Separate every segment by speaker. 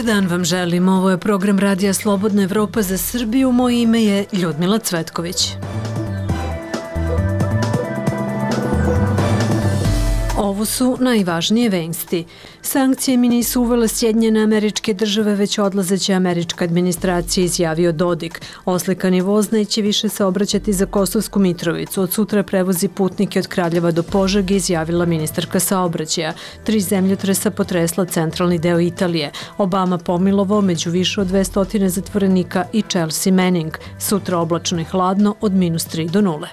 Speaker 1: dan vam želim. Ovo je program Radija Slobodna Evropa za Srbiju. Moje ime je Ljudmila Cvetković. Ovo su najvažnije vesti. Sankcije mi nisu uvele Sjedinjene Američke Države, već odlazeća američka administracija, izjavio Dodik. Oslikani voz neće više saobraćati za Kosovsku Mitrovicu. Od sutra prevozi putnike od Kraljeva do Požege, izjavila ministarka saobraćaja. 3 zemljotresa potresla centralni deo Italije. Obama pomilovao među više od 200 zatvorenika i Chelsea Manning. Sutra oblačno i hladno od -3 do 0.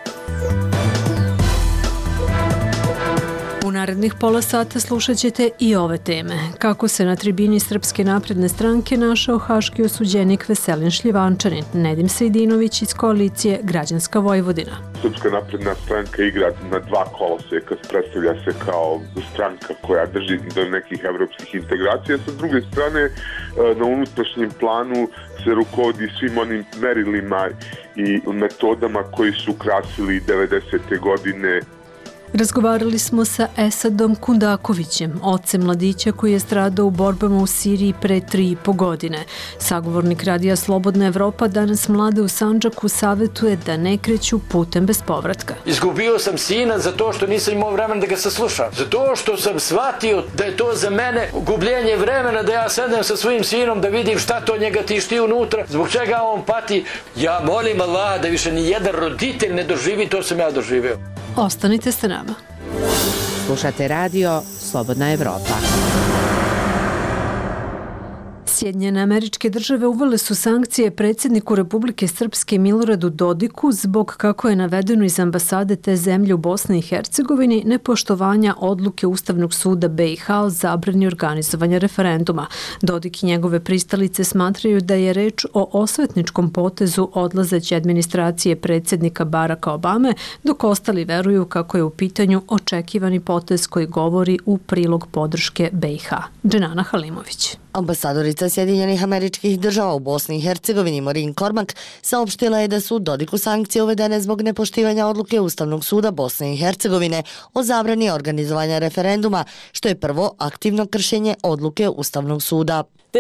Speaker 1: U narednih pola sata slušat ćete i ove teme. Kako se na tribini Srpske napredne stranke našao haški osuđenik Veselin Šljivančanin, Nedim Sejdinović iz koalicije Građanska Vojvodina.
Speaker 2: Srpska napredna stranka igra na 2 koloseka, predstavlja se kao stranka koja drži do nekih evropskih integracija. Sa druge strane, na unutrašnjem planu se rukovodi svim onim merilima i metodama koji su krasili 90. godine.
Speaker 1: Razgovarali smo sa Esadom Kundakovićem, ocem mladića koji je stradao u borbama u Siriji pre 3,5 godine. Sagovornik Radija Slobodna Evropa danas mlade u Sandžaku savetuje da ne kreću putem bez povratka.
Speaker 3: Izgubio sam sina zato što nisam imao vremena da ga saslušam. Zato što sam shvatio da je to za mene gubljenje vremena, da ja sedem sa svojim sinom da vidim šta to njega tišti unutra, zbog čega on pati. Ja molim Allah da više ni jedan roditelj ne doživi to sam ja doživeo.
Speaker 1: Ostanite sa nama.
Speaker 4: Slušate radio Slobodna Evropa.
Speaker 1: Sjedinjene Američke Države uvele su sankcije predsjedniku Republike Srpske Miloradu Dodiku zbog, kako je navedeno iz ambasade te zemlje u Bosni i Hercegovini, nepoštovanja odluke Ustavnog suda BiH o zabrani organizovanja referenduma. Dodik i njegove pristalice smatraju da je reč o osvetničkom potezu odlazeće administracije predsjednika Baracka Obame, dok ostali veruju kako je u pitanju očekivani potez koji govori u prilog podrške BiH. Dženana Halimović.
Speaker 5: Ambasadorica Sjedinjenih Američkih Država u Bosni i Hercegovini Maureen Cormack saopštila je da su Dodiku sankcije uvedene zbog nepoštivanja odluke Ustavnog suda Bosne i Hercegovine o zabrani organizovanja referenduma, što je prvo aktivno kršenje odluke Ustavnog suda.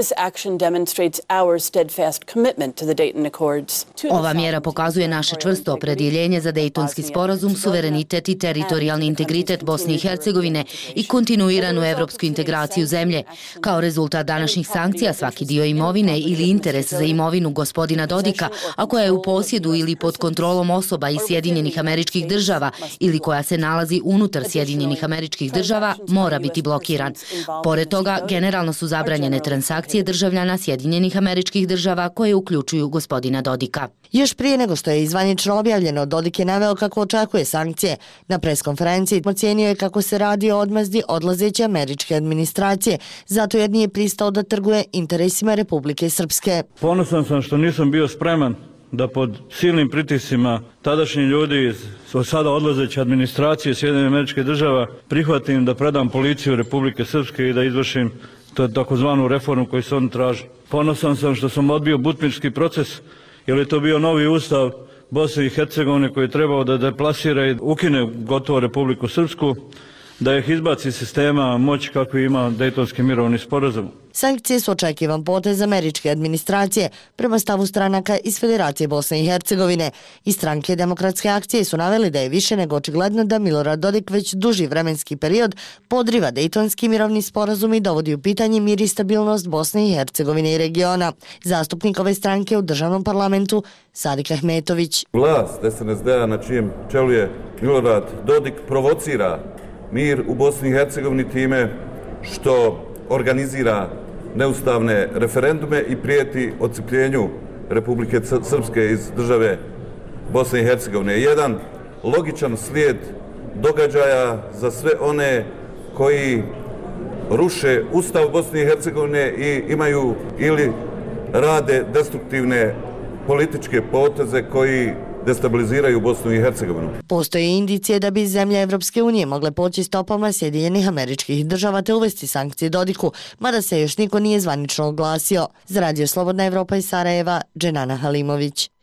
Speaker 6: Ova mjera pokazuje naše čvrsto opredjeljenje za Dejtonski sporazum, suverenitet i teritorijalni integritet Bosne i Hercegovine i kontinuiranu evropsku integraciju zemlje. Kao rezultat današnjih sankcija, svaki dio imovine ili interes za imovinu gospodina Dodika, a koja je u posjedu ili pod kontrolom osoba iz Sjedinjenih Američkih Država ili koja se nalazi unutar Sjedinjenih Američkih Država, mora biti blokiran. Pored toga, generalno su zabranjene transakcije državljana Sjedinjenih Američkih Država koje uključuju gospodina Dodika.
Speaker 5: Još prije nego što je izvanično objavljeno, Dodik je naveo kako očekuje sankcije. Na preskonferenciji ocijenio je kako se radi o odmazdi odlazeće američke administracije, zato jer nije pristao da trguje interesima Republike Srpske.
Speaker 7: Ponosan sam što nisam bio spreman da pod silnim pritiscima tadašnji ljudi iz sada odlazeće administracije Sjedinjenih Američkih Država prihvatim da predam policiju Republike Srpske i da izvršim takozvanu reformu koju se oni traže. Ponosan sam što sam odbio butmički proces, jer je to bio novi ustav Bosne i Hercegovine koji je trebao da deplasira i ukine gotovo Republiku Srpsku, da ih izbaci iz sistema moći kako ima Dejtonski mirovni sporazum.
Speaker 5: Sankcije su očekivan potez američke administracije prema stavu stranaka iz Federacije Bosne i Hercegovine. I stranke Demokratske akcije su naveli da je više nego očigledno da Milorad Dodik već duži vremenski period podriva Dejtonski mirovni sporazum i dovodi u pitanje mir i stabilnost Bosne i Hercegovine i regiona. Zastupnik ove stranke u državnom parlamentu Sadik Ahmetović.
Speaker 8: Vlast SNSD-a na čijem čelu je Milorad Dodik provocira mir u Bosni i Hercegovini time što organizira neustavne referendume i prijeti odcepljenju Republike Srpske iz države Bosne i Hercegovine. Jedan logičan slijed događaja za sve one koji ruše Ustav Bosne i Hercegovine i imaju ili rade destruktivne političke poteze koji destabiliziraju Bosnu i Hercegovinu.
Speaker 5: Postoje indicije da bi zemlje Evropske unije mogle poći stopama Sjedinjenih Američkih Država te uvesti sankcije Dodiku, mada se još niko nije zvanično oglasio. Za Radio Slobodna Evropa iz Sarajeva, Dženana Halimović.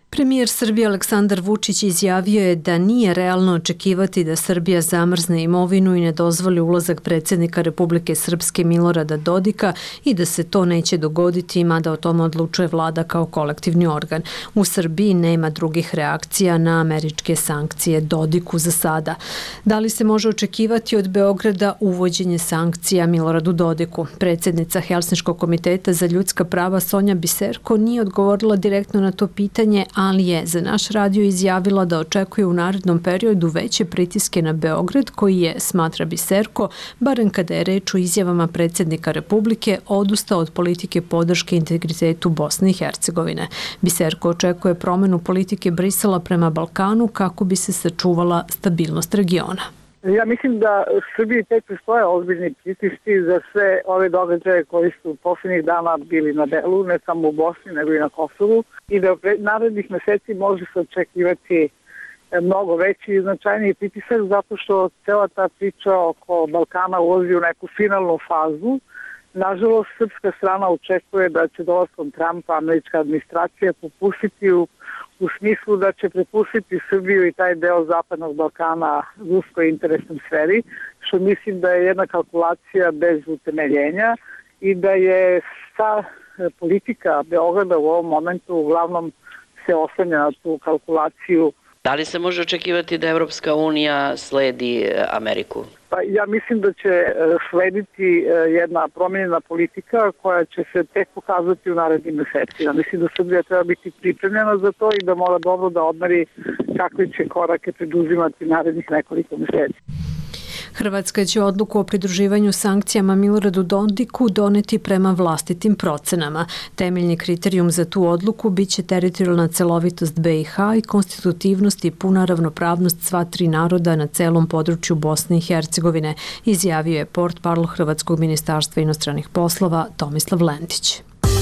Speaker 1: Premijer Srbije Aleksandar Vučić izjavio je da nije realno očekivati da Srbija zamrzne imovinu i ne dozvoli ulazak predsjednika Republike Srpske Milorada Dodika i da se to neće dogoditi, mada o tome odlučuje vlada kao kolektivni organ. U Srbiji nema drugih reakcija na američke sankcije Dodiku za sada. Da li se može očekivati od Beograda uvođenje sankcija Miloradu Dodiku? Predsjednica Helsinškog komiteta za ljudska prava Sonja Biserko nije odgovorila direktno na to pitanje, ali je za naš radio izjavila da očekuje u narednom periodu veće pritiske na Beograd, koji je, smatra Biserko, barem kada je reč o izjavama predsjednika Republike, odustao od politike podrške integritetu Bosne i Hercegovine. Biserko očekuje promjenu politike Brisela prema Balkanu kako bi se sačuvala stabilnost regiona.
Speaker 9: Ja mislim da Srbiji tek postoje ozbiljni pritisci za sve ove događaje koji su posljednjih dana bili na delu, ne samo u Bosni, nego i na Kosovu, i da narednih meseci može se očekivati mnogo veći i značajniji pritisak, zato što cela ta priča oko Balkana ulazi u neku finalnu fazu. Nažalost, srpska strana očekuje da će dolaskom Trumpa američka administracija popustiti u smislu da će prepustiti Srbiju i taj deo Zapadnog Balkana ruskoj interesnoj sferi, što mislim da je jedna kalkulacija bez utemeljenja i da je ta politika Beograda u ovom momentu uglavnom se oslanja na tu kalkulaciju.
Speaker 10: Da li se može očekivati da Evropska unija sledi Ameriku?
Speaker 9: Pa ja mislim da će slediti jedna promijenjena politika koja će se tek pokazati u narednim mesecima. Mislim da Srbija treba biti pripremljena za to i da mora dobro da odmeri kakve će korake preduzimati narednih nekoliko meseci.
Speaker 1: Hrvatska će odluku o pridruživanju sankcijama Miloradu Dodiku doneti prema vlastitim procenama. Temeljni kriterijum za tu odluku biće teritorijalna celovitost BiH i konstitutivnost i puna ravnopravnost sva tri naroda na celom području Bosne i Hercegovine, izjavio je portparol Hrvatskog ministarstva inostranih poslova Tomislav Lendić.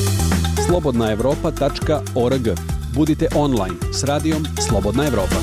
Speaker 11: slobodnaevropa.org. Budite online s radijom Slobodna Evropa.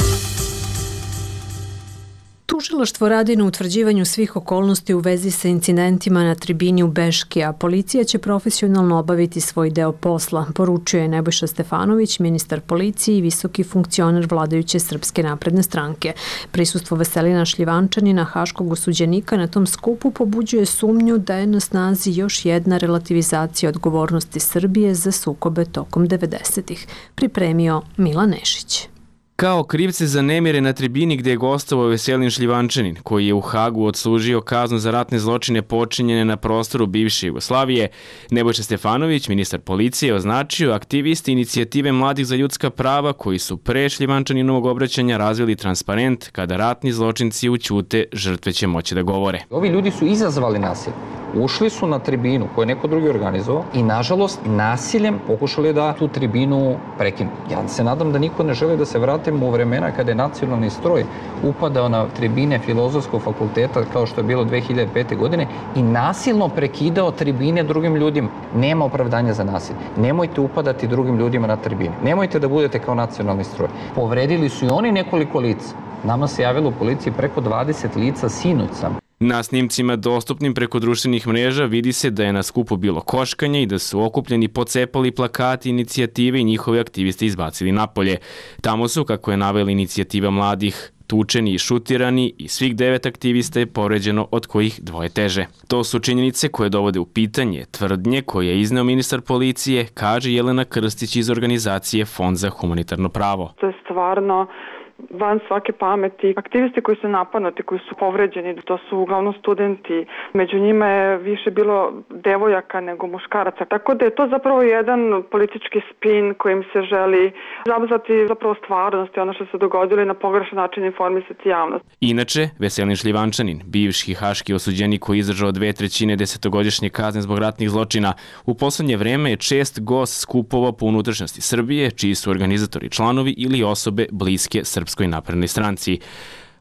Speaker 1: Tužilaštvo radi na utvrđivanju svih okolnosti u vezi sa incidentima na tribini u Beški, a policija će profesionalno obaviti svoj deo posla, poručio je Nebojša Stefanović, ministar policije i visoki funkcioner vladajuće Srpske napredne stranke. Prisustvo Veselina Šljivančanina, haškog osuđenika, na tom skupu pobuđuje sumnju da je na snazi još jedna relativizacija odgovornosti Srbije za sukobe tokom 90-ih. Pripremio Milan Nešić.
Speaker 12: Kao krivce za nemire na tribini gdje je gostovao Veselin Šljivančanin, koji je u Hagu odslužio kaznu za ratne zločine počinjene na prostoru bivše Jugoslavije, Nebojša Stefanović, ministar policije, označio aktivisti inicijative Mladih za ljudska prava koji su pre Šljivančaninovog obraćanja razvili transparent kada ratni zločinci ućute, žrtve će moći da govore.
Speaker 13: Ovi ljudi su izazvali nasilje. Ušli su na tribinu koju je neko drugi organizovao i, nažalost, nasiljem pokušali da tu tribinu prekinu. Ja se nadam da niko ne želi da se vratimo u vremena kada je nacionalni stroj upadao na tribine Filozofskog fakulteta, kao što je bilo 2005. godine, i nasilno prekidao tribine drugim ljudima. Nema opravdanja za nasilje. Nemojte upadati drugim ljudima na tribine. Nemojte da budete kao nacionalni stroj. Povredili su i oni nekoliko lica. Nama se javilo u policiji preko 20 lica sinoć sam.
Speaker 12: Na snimcima dostupnim preko društvenih mreža vidi se da je na skupu bilo koškanje i da su okupljeni pocepali plakati inicijative i njihovi aktivisti izbacili napolje. Tamo su, kako je navela inicijativa mladih, tučeni i šutirani i svih 9 aktivista je povređeno, od kojih 2 teže. To su činjenice koje dovode u pitanje tvrdnje koje je izneo ministar policije, kaže Jelena Krstić iz organizacije Fond za humanitarno pravo.
Speaker 14: To je stvarno van svake pameti. Aktivisti koji su napadnuti, koji su povređeni, to su uglavnom studenti. Među njima je više bilo devojaka nego muškaraca. Tako da je to zapravo jedan politički spin kojim se želi zabzati zapravo stvarnost i ono što se dogodilo i na pogrešan način informisati javnost.
Speaker 12: Inače, Veselin Šljivančanin, bivši haški osuđenik koji je izdržao 2/3 10-godišnje kazne zbog ratnih zločina, u poslednje vreme je čest gost skupova po unutrašnjosti Srbije, čiji su organizatori članovi ili osobe bliske Srpskoj naprednoj stranci.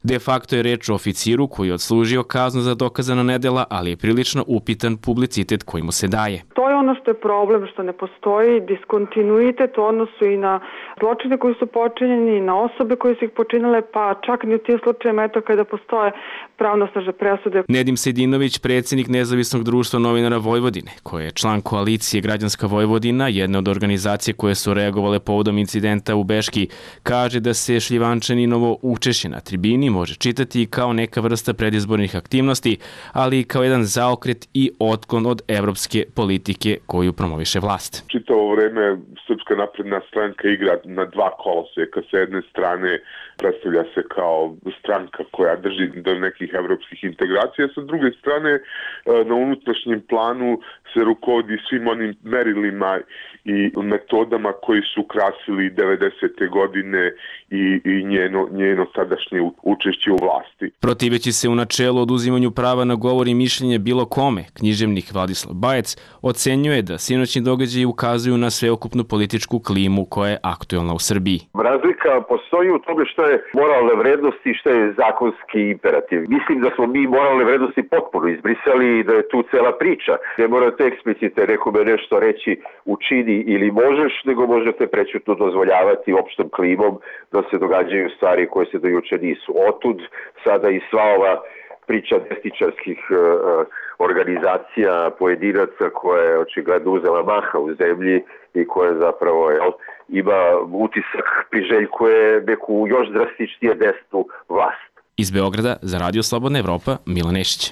Speaker 12: De facto je reč o oficiru koji je odslužio kaznu za dokazana nedela, ali je prilično upitan publicitet koji mu se daje.
Speaker 14: To je ono što je problem, što ne postoji diskontinuitet u odnosu i na zločine koji su počinjeni, i na osobe koje su ih počinile, pa čak ni u tim slučajima kada postoje pravnosnažne presude.
Speaker 12: Nedim Sejdinović, predsjednik Nezavisnog društva novinara Vojvodine, koji je član koalicije Građanska Vojvodina, jedna od organizacije koje su reagovale povodom incidenta u Beški, kaže da se Šljivančaninovo učešće na tribini može čitati kao neka vrsta predizbornih aktivnosti, ali i kao jedan zaokret i otklon od evropske politike koju promoviše vlast.
Speaker 2: Čitavo vreme Srpska napredna stranka igra na dva koloseka. Sa jedne strane predstavlja se kao stranka koja drži do nekih evropskih integracija, sa druge strane na unutrašnjem planu se rukovodi svim onim merilima i metodama koji su krasili 90. godine i njeno sadašnje učešće u vlasti.
Speaker 12: Protiveći se u načelu oduzimanju prava na govor i mišljenje bilo kome, književnik Vladislav Bajec ocenjuje da sinoćni događaji ukazuju na sveokupnu političku klimu koja je aktuelna u Srbiji.
Speaker 15: Razlika postoji u tome što je moralne vrednosti i što je zakonski imperativ. Mislim da smo mi moralne vrednosti potpuno izbrisali i da je tu cela priča. Ne morate eksplicite nekome nešto reći učini ili možeš, nego možete prećutno dozvoljavati opštom klimom da se događaju stvari koje se do juče nisu. Otud sada i sva ova priča desničarskih organizacija, pojedinaca koja je očigledno uzela maha u zemlji i koja zapravo ima utisak, priželjkuje neku još drastičnije desnu vlast.
Speaker 12: Iz Beograda za Radio Slobodna Evropa, Milan Nešić.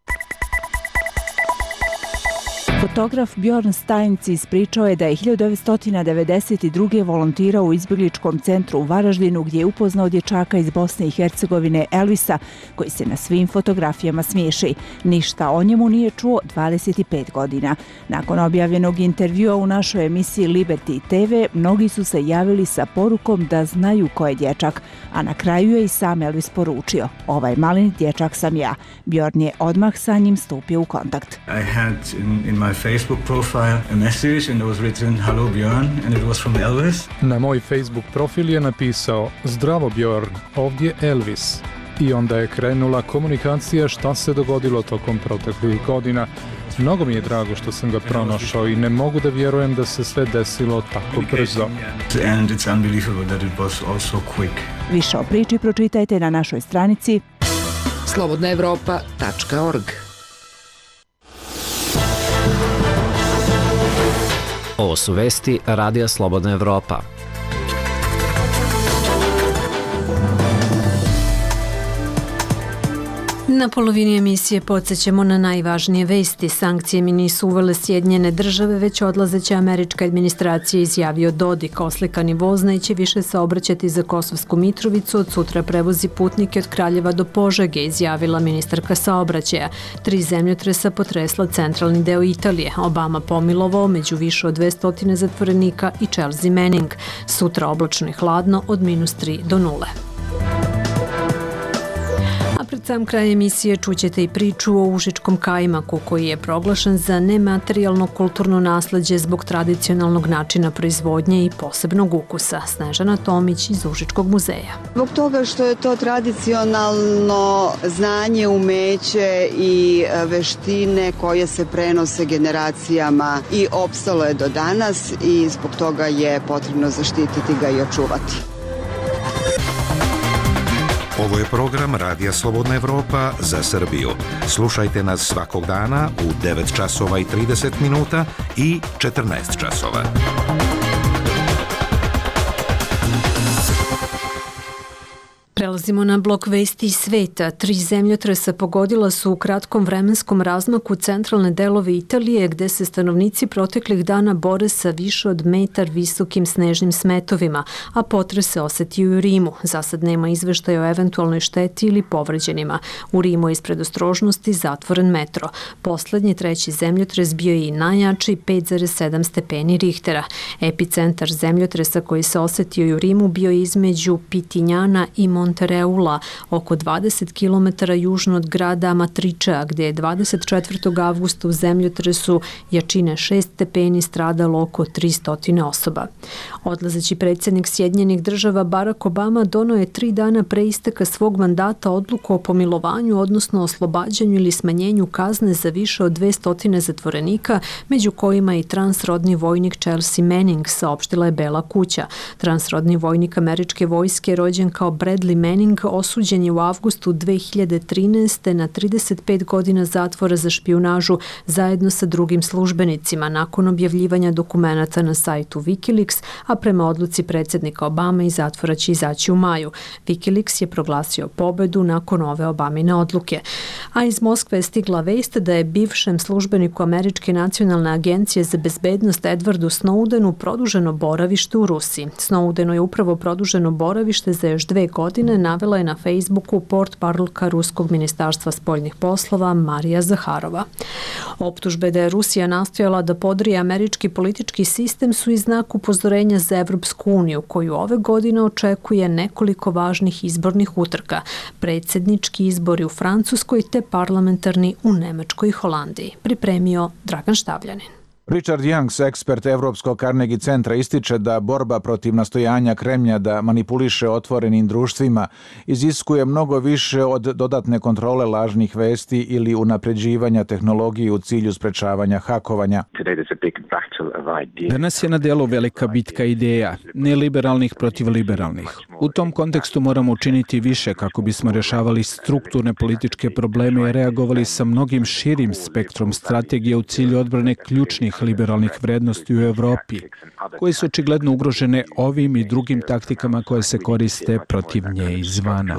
Speaker 16: Fotograf Bjorn Steinc ispričao je da je 1992. volontirao u izbjegličkom centru u Varaždinu gdje je upoznao dječaka iz Bosne i Hercegovine Elvisa, koji se na svim fotografijama smiješi. Ništa o njemu nije čuo 25 godina. Nakon objavljenog intervjua u našoj emisiji Liberty TV, mnogi su se javili sa porukom da znaju ko je dječak, a na kraju je i sam Elvis poručio: "Ovaj maleni dječak sam ja." Bjorn je odmah sa njim stupio u kontakt.
Speaker 17: My Facebook profile a message and it was written "Hello Bjorn" and it was from Elvis.
Speaker 18: Na moj Facebook profil je napisao: "Zdravo Bjorn, ovdje Elvis." I onda je krenula komunikacija šta se dogodilo tokom proteklih godina. Mnogo mi je drago što sam ga pronašao i ne mogu da vjerujem da se sve desilo tako brzo.
Speaker 17: And it's unbelievable that it was also quick.
Speaker 16: Više o priči pročitajte na našoj stranici
Speaker 4: slobodnaevropa.org.
Speaker 19: Ovo su vesti Radija Slobodna Evropa.
Speaker 1: Na polovini emisije podsjećamo na najvažnije vesti. Sankcije mi nisu uvele Sjedinjene države, već odlazeća američka administracija, izjavio Dodik. Oslikani voz neće više saobraćati za Kosovsku Mitrovicu, od sutra prevozi putnike od Kraljeva do Požege, izjavila ministarka saobraćaja. 3 zemljotresa potresla centralni deo Italije. Obama pomilovao među više od 200 zatvorenika i Chelsea Manning. Sutra oblačno i hladno od -3 do 0. Pred sam kraj emisije čućete i priču o Užičkom kajmaku, koji je proglašen za nematerijalno kulturno nasleđe zbog tradicionalnog načina proizvodnje i posebnog ukusa. Snežana Tomić iz Užičkog muzeja.
Speaker 20: Zbog toga što je to tradicionalno znanje, umeće i veštine koje se prenose generacijama i opstalo je do danas i zbog toga je potrebno zaštititi ga i očuvati.
Speaker 21: Ovo je program Radija Slobodna Evropa za Srbiju. Slušajte nas svakog dana u 9 časova i 30 minuta i 14 časova.
Speaker 1: Prelazimo na blok vesti iz sveta. 3 zemljotresa pogodila su u kratkom vremenskom razmaku centralne delove Italije, gde se stanovnici proteklih dana bore sa više od metar visokim snežnim smetovima, a potres se osetio i u Rimu. Za sad nema izveštaja o eventualnoj šteti ili povređenima. U Rimu je iz predostrožnosti zatvoren metro. Poslednji 3. zemljotres bio je i najjači, 5,7 stepeni Richtera. Epicentar zemljotresa koji se osetio i u Rimu bio je između Pitinjana i Monte Montereula, oko 20 km južno od grada Amatriča, gdje je 24. avgusta u zemljotresu jačine 6 stepeni stradalo oko 300 osoba. Odlazeći predsjednik Sjedinjenih država Barack Obama donio je 3 dana pre isteka svog mandata odluku o pomilovanju, odnosno oslobađanju ili smanjenju kazne za više od 200 zatvorenika, među kojima i transrodni vojnik Chelsea Manning, saopštila je Bela kuća. Transrodni vojnik američke vojske, rođen kao Bradley Manning, osuđen je u avgustu 2013. na 35 godina zatvora za špijunažu zajedno sa drugim službenicima nakon objavljivanja dokumenata na sajtu Wikileaks, a prema odluci predsjednika Obama iz zatvora će izaći u maju. Wikileaks je proglasio pobedu nakon ove Obamine odluke. A iz Moskve je stigla vest da je bivšem službeniku Američke nacionalne agencije za bezbednost Edwardu Snowdenu produženo boravište u Rusiji. Snowdenu je upravo produženo boravište za još 2 godine, navela je na Facebooku portparolka Ruskog ministarstva spoljnih poslova Marija Zaharova. Optužbe da je Rusija nastojala da podrije američki politički sistem su i znak upozorenja za Evropsku uniju, koju ove godine očekuje nekoliko važnih izbornih utrka. Predsjednički izbori u Francuskoj te parlamentarni u Nemačkoj i Holandiji. Pripremio Dragan Štavljanin.
Speaker 3: Richard Youngs, ekspert Evropskog Carnegie centra, ističe da borba protiv nastojanja Kremlja da manipuliše otvorenim društvima iziskuje mnogo više od dodatne kontrole lažnih vesti ili unapređivanja tehnologije u cilju sprečavanja hakovanja.
Speaker 11: Danas je na delu velika bitka ideja, neliberalnih protiv liberalnih. U tom kontekstu moramo učiniti više kako bismo rješavali strukturne političke probleme i reagovali sa mnogim širim spektrom strategije u cilju odbrane ključnih liberalnih vrednosti u Evropi, koje su očigledno ugrožene ovim i drugim taktikama koje se koriste protiv nje izvana.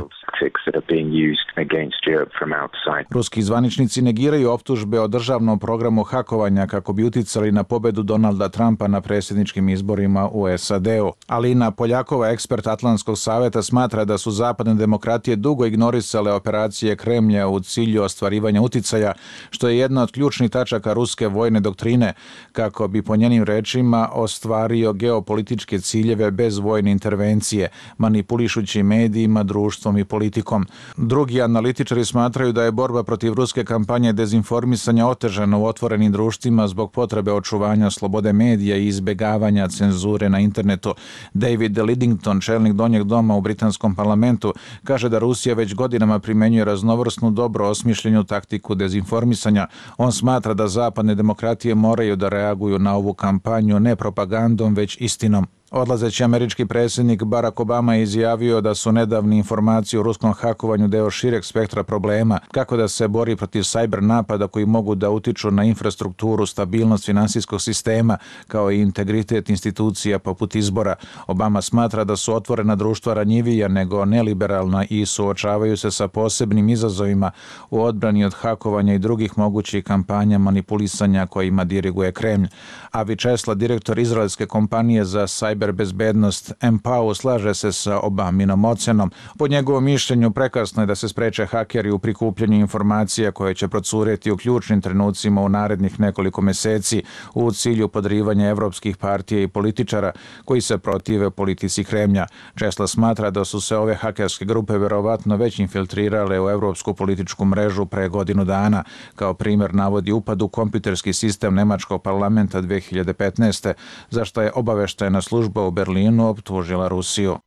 Speaker 3: Ruski zvaničnici negiraju optužbe o državnom programu hakovanja kako bi uticali na pobedu Donalda Trumpa na predsjedničkim izborima u SAD-u. Alina Poljakova, ekspert Atlantskog saveta, smatra da su zapadne demokratije dugo ignorisale operacije Kremlja u cilju ostvarivanja uticaja, što je jedna od ključnih tačaka ruske vojne doktrine, kako bi po njenim rečima ostvario geopolitičke ciljeve bez vojne intervencije, manipulišući medijima, društvom i politikom. Drugi analitičari smatraju da je borba protiv ruske kampanje dezinformisanja otežana u otvorenim društvima zbog potrebe očuvanja slobode medija i izbjegavanja cenzure na internetu. David Lidington, čelnik Donjeg doma u britanskom parlamentu, kaže da Rusija već godinama primjenjuje raznovrsnu, dobro osmišljenu taktiku dezinformisanja. On smatra da zapadne demokratije moraju da reaguju na ovu kampanju ne propagandom, već istinom. Odlazeći američki predsjednik Barack Obama je izjavio da su nedavni informacije o ruskom hakovanju deo šireg spektra problema, kako da se bori protiv sajber napada koji mogu da utiču na infrastrukturu, stabilnost finansijskog sistema, kao i integritet institucija poput izbora. Obama smatra da su otvorena društva ranjivija nego neliberalna i suočavaju se sa posebnim izazovima u odbrani od hakovanja i drugih mogućih kampanja manipulisanja kojima diriguje Kremlj. Avi Česla, direktor izraelske kompanije za cyberbezbednost Empower, slaže se sa Obaminom ocenom. Po njegovom mišljenju prekasno je da se spreče hakeri u prikupljanju informacija koje će procureti u ključnim trenucima u narednih nekoliko meseci u cilju podrivanja evropskih partija i političara koji se protive politici Kremlja. Česla smatra da su se ove hakerske grupe verovatno već infiltrirale u evropsku političku mrežu pre godinu dana. Kao primjer navodi upad u kompjuterski sistem nemačkog parlamenta 2015. za što je obaveštajna služba u Berlinu optužila Rusiju.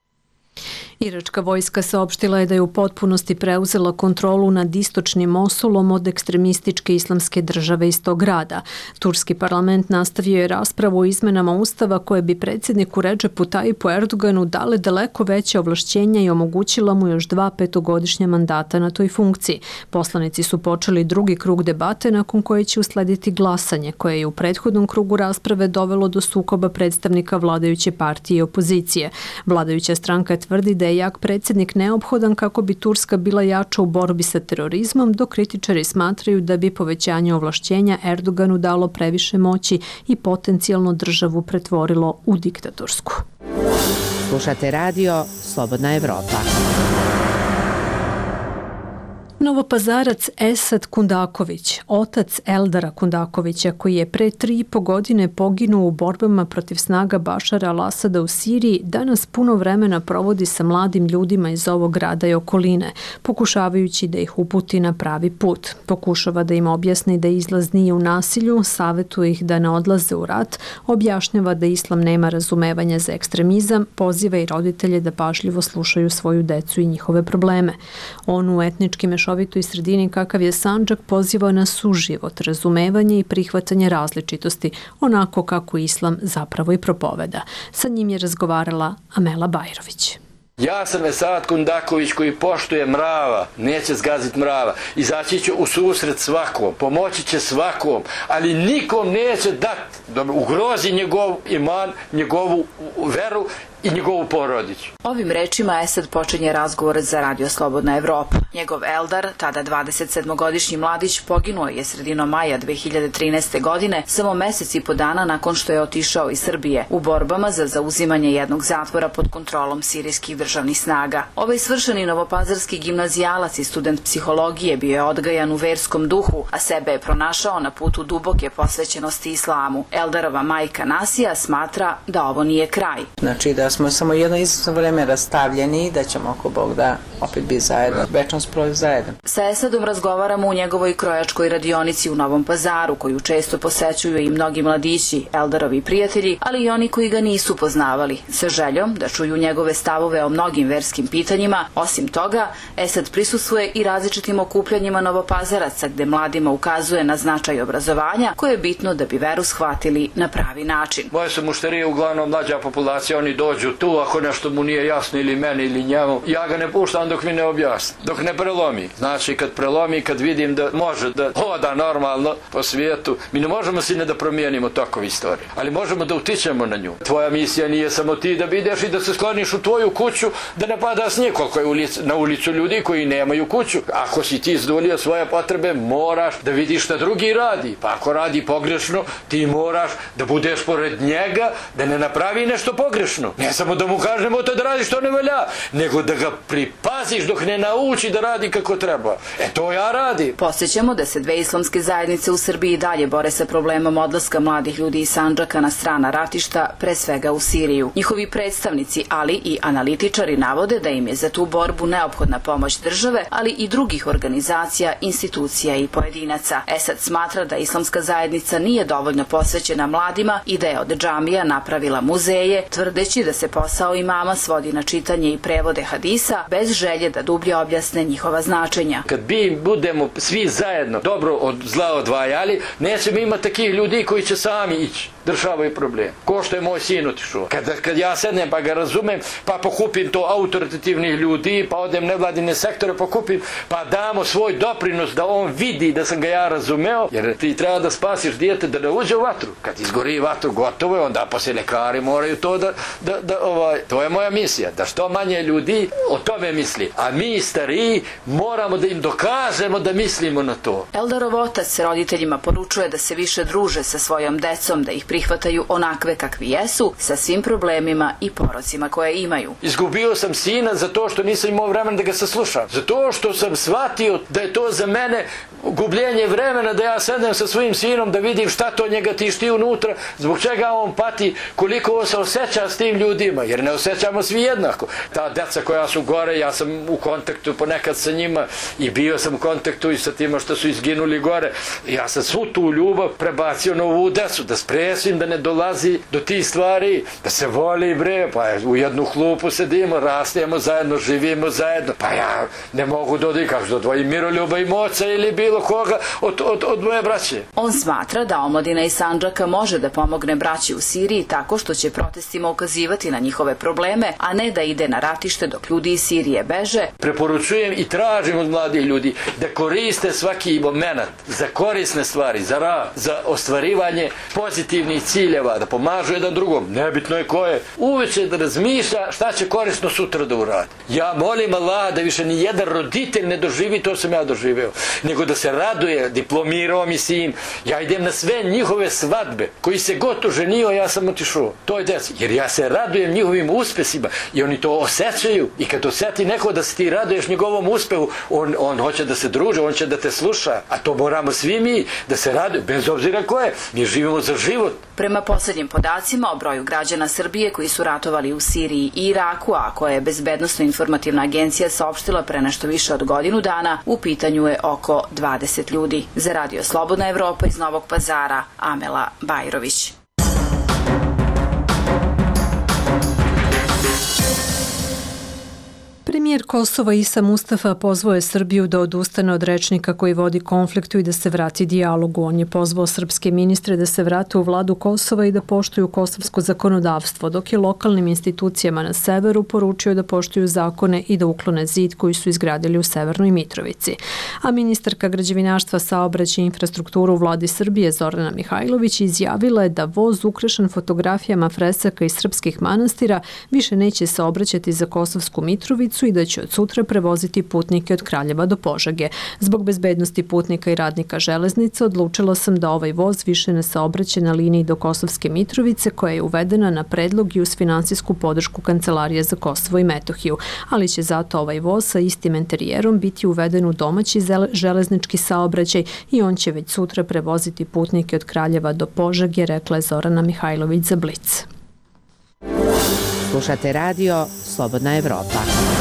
Speaker 1: Iračka vojska saopštila je da je u potpunosti preuzela kontrolu nad istočnim Mosulom od ekstremističke islamske države iz tog grada. Turski parlament nastavio je raspravu o izmenama ustava koje bi predsjedniku Redžepu Tajipu Erdoganu dale daleko veće ovlašćenja i omogućila mu još 2 petogodišnja mandata na toj funkciji. Poslanici su počeli drugi krug debate nakon koje će uslediti glasanje, koje je u prethodnom krugu rasprave dovelo do sukoba predstavnika vladajuće partije i opozicije. Vladajuća stranka tvrdi da je jak predsjednik neophodan kako bi Turska bila jača u borbi sa terorizmom, dok kritičari smatraju da bi povećanje ovlašćenja Erdoganu dalo previše moći i potencijalno državu pretvorilo u diktatorsku.
Speaker 4: Slušate radio Slobodna Evropa.
Speaker 1: Novopazarac Esad Kundaković, otac Eldara Kundakovića, koji je pre 3,5 godine poginuo u borbama protiv snaga Bašara al-Asada u Siriji, danas puno vremena provodi sa mladim ljudima iz ovog grada i okoline, pokušavajući da ih uputi na pravi put. Pokušava da im objasni da izlaz nije u nasilju, savetuje ih da ne odlaze u rat, objašnjava da islam nema razumevanja za ekstremizam, poziva i roditelje da pažljivo slušaju svoju decu i njihove probleme. On u etnički mešovitoj sredini kakav je Sandžak poziva na suživot, razumevanje i prihvatanje različitosti, onako kako islam zapravo i propoveda. Sa njim je razgovarala Amela Bajrović.
Speaker 6: Ja sam Esad Kundaković koji poštuje mrava, neće zgaziti mrava. Izaći će u susret svakom, pomoći će svakom, ali nikom neće dati da ugrozi njegov iman, njegovu veru i njegovu porodicu.
Speaker 22: Ovim rečima Esad počinje razgovor za Radio Slobodna Evropa. Njegov Eldar, tada 27-godišnji mladić, poginuo je sredinom maja 2013. godine, samo mesec i po dana nakon što je otišao iz Srbije u borbama za zauzimanje jednog zatvora pod kontrolom sirijskih državnih snaga. Ovaj svršeni novopazarski gimnazijalac i student psihologije bio je odgajan u verskom duhu, a sebe je pronašao na putu duboke posvećenosti islamu. Eldarova majka Nasija smatra da ovo nije kraj.
Speaker 23: Znači da smo samo jedno izvesno vreme rastavljeni, da ćemo ako Bog da opet biti zajedno, večno sproju zajedno.
Speaker 22: Sa Esadom razgovaramo u njegovoj krojačkoj radionici u Novom Pazaru, koju često posećuju i mnogi mladići, Eldarovi prijatelji, ali i oni koji ga nisu poznavali, sa željom da čuju njegove stavove o mnogim verskim pitanjima. Osim toga, Esad prisustvuje i različitim okupljanjima Novopazaraca, gde mladima ukazuje na značaj obrazovanja, koje je bitno da bi veru shvatili na pravi način.
Speaker 6: Moje su mušterije uglavnom mlađa populacija, oni dođu tu, ako nešto mu nije jasno ili meni ili njemu, ja ga ne puštam dok mi ne objasni, dok ne prelomi. Znači kad prelomi, kad vidim da može da hoda normalno po svijetu, mi ne možemo si ne da promijenimo takove istorije, ali možemo da utičemo na nju. Tvoja misija nije samo ti da ideš i da se skloniš u tvoju kuću, da ne pada snijeg, koliko je na ulicu ljudi koji nemaju kuću. Ako si ti zadovoljio svoje potrebe, moraš da vidiš šta drugi radi, pa ako radi pogrešno, ti moraš da budeš pored njega, da ne napravi nešto pogrešno. Ne samo da mu kažemo to da radi što ne valja, nego da ga pripaziš dok ne nauči da radi kako treba. To ja radim.
Speaker 22: Podsjećamo da se dve islamske zajednice u Srbiji dalje bore sa problemom odlaska mladih ljudi iz Sandžaka na strana ratišta, pre svega u Siriju. Njihovi predstavnici, ali i analitičari navode da im je za tu borbu neophodna pomoć države, ali i drugih organizacija, institucija i pojedinaca. Esad smatra da islamska zajednica nije dovoljno posvećena mladima i da je od džamija napravila muzeje, tvrdeći da se posao imama svodi na čitanje i prevode hadisa, bez želje da dublje objasne njihova značenja.
Speaker 6: Kad budemo svi zajedno dobro od zla odvajali, nećemo imati takih ljudi koji će sami ići, rješavaju problem. Ko što je moj sin otišao. Kad ja sednem pa ga razumem, pa pokupim to autoritativnih ljudi, pa odem nevladine sektore, pokupim, pa damo svoj doprinos da on vidi da sam ga ja razumeo, jer ti treba da spasiš dijete da ne uđe u vatru. Kad izgori vatru, gotovo je, onda poslije lekari moraju to to je moja misija, da što manje ljudi o tome misli. A mi stariji moramo da im dokažemo da mislimo na to.
Speaker 22: Eldarov otac roditeljima poručuje da se više druže sa svojom decom, da ih prihvataju onakve kakvi jesu, sa svim problemima i porocima koje imaju.
Speaker 6: Izgubio sam sina zato što nisam imao vremena da ga saslušam. Zato što sam shvatio da je to za mene gubljenje vremena, da ja sedem sa svojim sinom da vidim šta to njega tišti unutra, zbog čega on pati, koliko on se osjeća s tim ljudima, jer ne osjećamo svi jednako. Ta deca koja su gore, ja sam u kontaktu ponekad sa njima i bio sam u kontaktu i sa tima što su izginuli gore. Ja sam svu tu ljubav prebacio na ovu decu, da spresim da ne dolazi do tih stvari, da se voli bre, pa u jednu klupu sedimo, rastemo zajedno, živimo zajedno, pa ja ne mogu kažu da odvojim Miroljuba i Moca ili bilo koga od moje braće.
Speaker 22: On smatra da omladina iz Sandžaka može da pomogne braći u Siriji tako što će protestima ukazivati na njihove probleme, a ne da ide na ratište dok ljudi iz Sirije beže.
Speaker 6: Preporučujem i tražim od mladih ljudi da koriste svaki moment za korisne stvari, za rad, za ostvarivanje pozitivnih ciljeva, da pomažu jedan drugom, nebitno je ko je, uveče da razmišlja šta će korisno sutra da uradi. Ja molim Allah da više ni jedan roditelj ne doživi to sam ja doživeo, nego da se raduje, diplomirao mi sin, ja idem na sve njihove svadbe, koji se god oženio, ja sam otišao toj deci, jer ja se radujem njihovim uspesima i oni to osjećaju i kad osjeti neko da se ti raduješ njegovom uspehu, on hoće da se druže, on će da te sluša, a to moramo svi mi da se raduje, bez obzira ko je, mi živimo za život.
Speaker 22: Prema posljednjim podacima o broju građana Srbije koji su ratovali u Siriji i Iraku, a koje je Bezbednosno-informativna agencija saopštila pre nešto više od godinu dana, u pitanju je oko 20 ljudi. Za Radio Slobodna Evropa iz Novog Pazara, Amela Bajrović.
Speaker 1: Premijer Kosova Isa Mustafa pozvao je Srbiju da odustane od rečnika koji vodi konfliktu i da se vrati dijalogu. On je pozvao srpske ministre da se vrate u vladu Kosova i da poštuju kosovsko zakonodavstvo, dok je lokalnim institucijama na severu poručio da poštuju zakone i da uklone zid koji su izgradili u Severnoj Mitrovici. A ministarka građevinarstva, saobraćaja i infrastrukturu u vladi Srbije Zorana Mihajlović izjavila je da voz ukrešen fotografijama fresaka iz srpskih manastira više neće saobraćati za Kosovsku Mitrovicu i da će od sutra prevoziti putnike od Kraljeva do Požege. Zbog bezbednosti putnika i radnika železnice odlučila sam da ovaj voz više ne saobraća na liniji do Kosovske Mitrovice koja je uvedena na predlog i uz finansijsku podršku Kancelarije za Kosovo i Metohiju, ali će zato ovaj voz sa istim enterijerom biti uveden u domaći železnički saobraćaj i on će već sutra prevoziti putnike od Kraljeva do Požege, rekla je Zorana Mihajlović za Blic.
Speaker 4: Slušate radio Slobodna Evropa.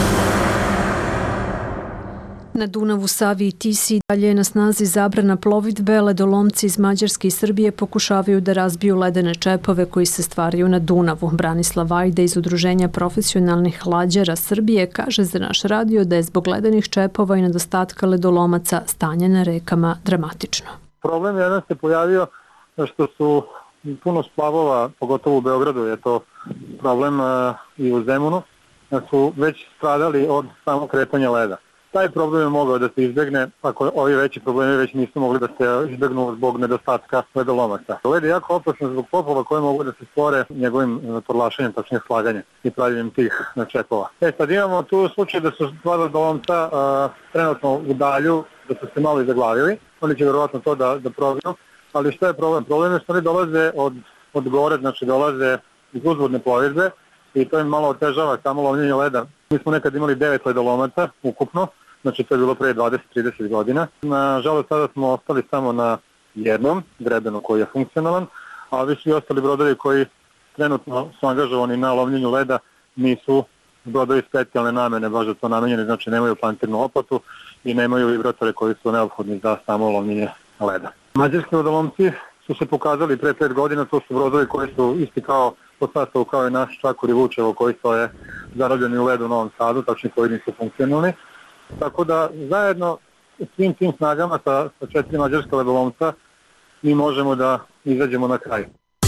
Speaker 1: Na Dunavu, Savi i Tisi dalje je na snazi zabrana plovidbe. Ledolomci iz Mađarske i Srbije pokušavaju da razbiju ledene čepove koji se stvaraju na Dunavu. Branislav Vajda iz Udruženja profesionalnih lađara Srbije kaže za naš radio da je zbog ledenih čepova i nedostatka ledolomaca stanje na rekama dramatično.
Speaker 5: Problem jedan se pojavio što su puno splavova, pogotovo u Beogradu je to problem i u Zemunu, da su već stradali od samog kretanja leda. Taj problem je mogao da se izbegne ako ovi veći problemi već nisu mogli da se izbegnu zbog nedostatka ledolomaca. Led je jako opasan zbog poplava koje mogu da se stvore njegovim podlašenjem, tačnije slaganjem i pravljenjem tih čepova. Sad imamo tu slučaj da su dva ledolomca trenutno u dalju, da su se malo izaglavili. Oni će vjerovatno to da provinu. Ali što je problem? Problem je što oni dolaze od gore, znači dolaze iz uzvodne plovidbe i to im malo otežava samo lomljenje leda. Mi smo nekad imali 9 ledolomaca ukupno, znači to je bilo pre 20-30 godina. Nažalost, sada smo ostali samo na jednom grebenu koji je funkcionalan, a vi svi ostali brodovi koji trenutno su angažovani na lomljenju leda nisu brodovi specijalne namene, baš za to namenjeni, znači nemaju plantirnu oplatu i nemaju vibratore koji su neophodni za samo lomljenje leda. Mađarski ledolomci su se pokazali pre 5 godina, to su brodovi koji su isti kao po sastavu kao i naš Čakur i Vučevo koji stoje zarobljeni u ledu u Novom Sadu, tačni koji nisu funkcionalni. Tako da zajedno s svim tim snagama sa 4 mađarska ledolomca mi možemo da izađemo na kraj.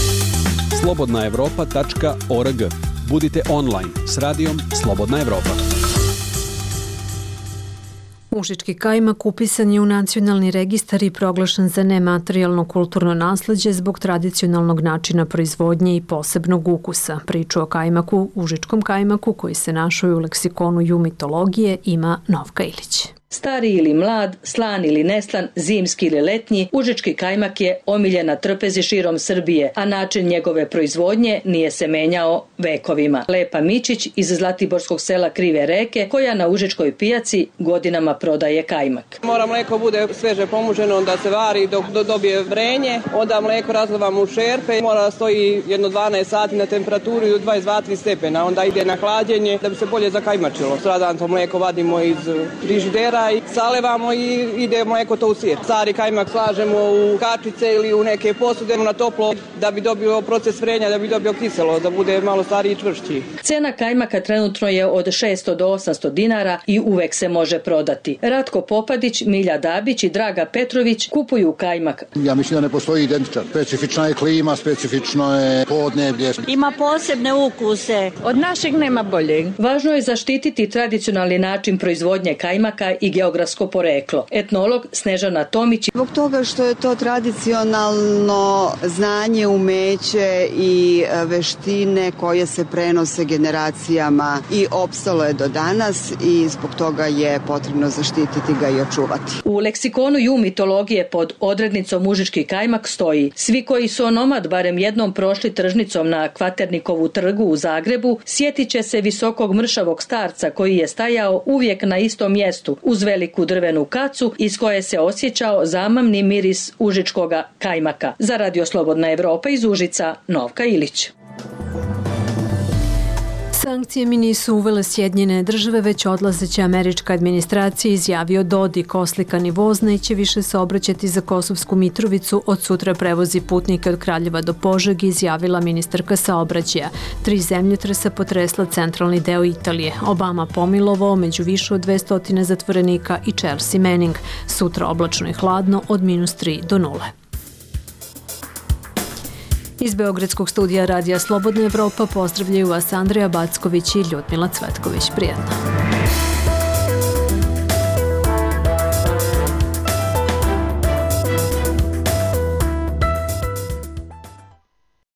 Speaker 7: slobodnaevropa.org. Budite online s radijom Slobodna Evropa.
Speaker 1: Užički kajmak upisan je u nacionalni registar i proglašen za nematerijalno kulturno nasleđe zbog tradicionalnog načina proizvodnje i posebnog ukusa. Priču o kajmaku, užičkom kajmaku, koji se našao u leksikonu jumitologije, ima Novka Ilić.
Speaker 8: Stari ili mlad, slan ili neslan, zimski ili letnji, užički kajmak je omiljen na trpezi širom Srbije, a način njegove proizvodnje nije se menjao vekovima. Lepa Mičić iz zlatiborskog sela Krive reke, koja na užičkoj pijaci godinama prodaje kajmak.
Speaker 24: Mora mleko bude sveže pomuženo, onda se vari dok dobije vrenje, onda mleko razlivamo u šerpe, mora stoji jedno 12 sati na temperaturi do 22 stepena, onda ide na hlađenje da bi se bolje zakajmačilo. Sutradan to mleko vadimo iz frižidera i salevamo i ide mleko to u sir. Stari kajmak slažemo u kačice ili u neke posude na toplo da bi dobio proces vrenja, da bi dobio kiselo, da bude malo stariji i čvršći.
Speaker 8: Cena kajmaka trenutno je od 600 do 800 dinara i uvek se može prodati. Ratko Popadić, Milja Dabić i Draga Petrović kupuju kajmak.
Speaker 25: Ja mislim da ne postoji identičan. Specifična je klima, specifično je podneblje.
Speaker 26: Ima posebne ukuse. Od našeg nema boljeg.
Speaker 8: Važno je zaštititi tradicionalni način proizvodnje kajmaka i geografsko poreklo. Etnolog Snežana Tomić.
Speaker 20: Zbog toga što je to tradicionalno znanje, umeće i veštine koje se prenose generacijama i opstalo je do danas i zbog toga je potrebno zaštititi ga i očuvati.
Speaker 8: U leksikonu Ju mitologije pod odrednicom Užički kajmak stoji: svi koji su onomad barem jednom prošli tržnicom na Kvaternikovu trgu u Zagrebu, sjetit će se visokog mršavog starca koji je stajao uvijek na istom mjestu uz veliku drvenu kacu iz koje se osjećao zamamni miris užičkoga kajmaka. Za Radio Slobodna Evropa iz Užica, Novka Ilić.
Speaker 1: Sankcije mi nisu uvele Sjedinjene države, već odlazeća američka administracija, izjavio Dodik. Oslikani voz neće više se obraćati za Kosovsku Mitrovicu, od sutra prevozi putnike od Kraljeva do Požege, izjavila ministarka saobraćaja. 3 zemljotresa potresla centralni deo Italije. Obama pomilovao među više od 200 zatvorenika i Chelsea Manning. Sutra oblačno i hladno od -3 do 0. Iz Beogradskog studija Radija Slobodna Evropa pozdravljaju vas Andreja Backović i Ljudmila Cvetković. Prijetno.